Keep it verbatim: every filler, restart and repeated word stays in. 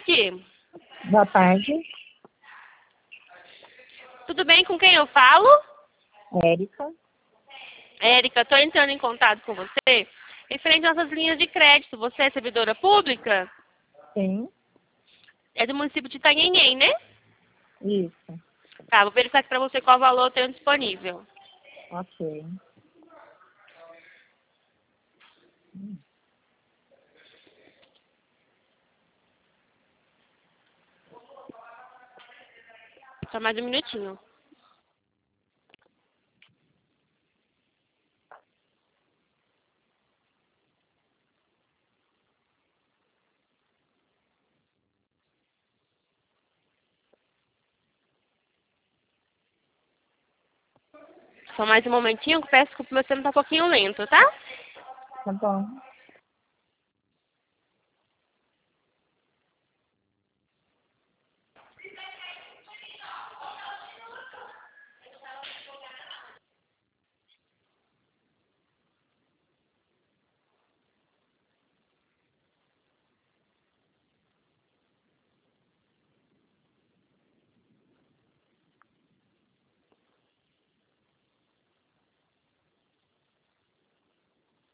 tarde. Boa tarde, Tudo bem? Com quem eu falo? Érica. Érica, estou entrando em contato com você referente às nossas linhas de crédito. Você é servidora pública? Sim, É do município de Itanhaném, né? isso. Tá, vou verificar aqui para você qual valor eu tenho disponível. Ok. Só mais um minutinho. Só mais um momentinho, peço desculpa, meu tempo tá um pouquinho lento, tá? Tá bom.